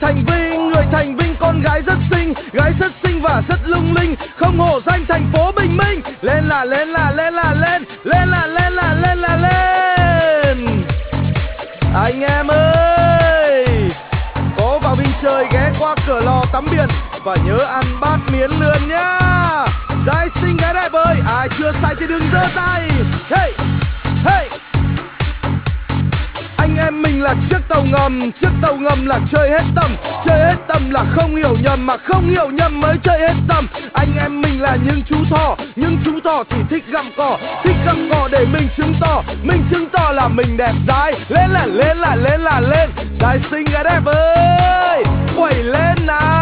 thành vinh, người thành vinh con gái rất xinh và rất lung linh, không hổ danh thành phố bình minh. Lên là lên là lên là lên, lên là lên là lên là lên. Anh em ơi, có vào Vinh chơi ghé qua Cửa Lò tắm biển và nhớ ăn bát miến lươn nhá. Gái xinh gái đẹp ơi, ai chưa say thì đừng giơ tay. Hey, hey. Anh em mình là chiếc tàu ngầm là chơi hết tầm là không hiểu nhầm, mà không hiểu nhầm mới chơi hết tầm. Anh em mình là những chú thỏ thì thích gặm cỏ để mình chứng tỏ là mình đẹp dai. Lên là lên là lên là lên, gái xinh gái đẹp ơi, quẩy lên nào.